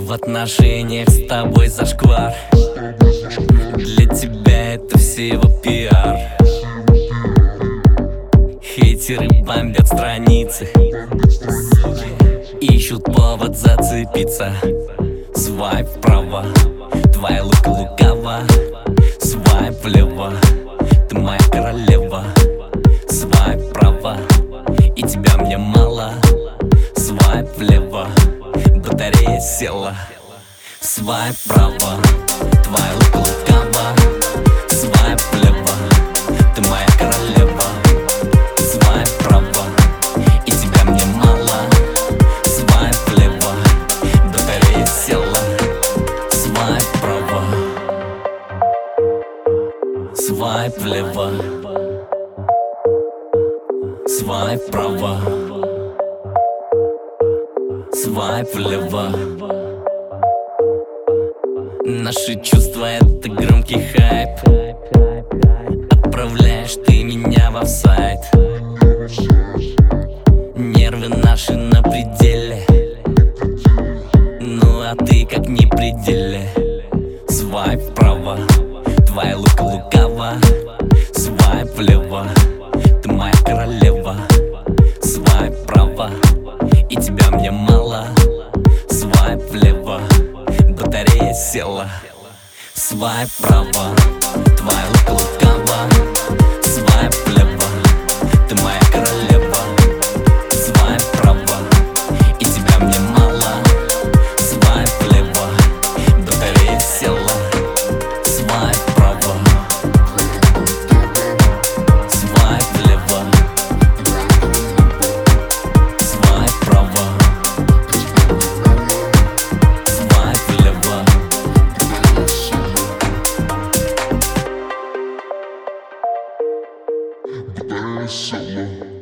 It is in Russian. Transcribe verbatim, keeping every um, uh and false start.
В отношениях с тобой зашквар. Для тебя это всего пиар. Хейтеры бомбят страницы, ищут повод зацепиться. Свайп вправо, твоя лука лукава. Свайп влево, ты моя королева. Свайп вправо, и тебя мне мало. Свайп влево, батарея села. Свайп вправо, твоя лука лукава. Свайп влево, ты моя королева. Свайп вправо, и тебя мне мало. Свайп влево, батарея села. Свайп вправо, свайп влево, свайп вправо, свайп влево. Наши чувства — это громкий хайп. Отправляешь ты меня в офсайд. Нервы наши на пределе. Ну а ты как не пределе. Свайп вправо, твоя лука лукава. Свайп влево, ты моя королева. Свайп вправо, и тебя мне мало. Свайп влево, батарея села. Свайп вправо, твоя лука лукава. Свайп влево, ты моя королева. Свайп вправо, и тебя мне мало. Свайп влево, батарея села. Свайп вправо, свайп влево, свайп вправо, свайп влево. Батарея села.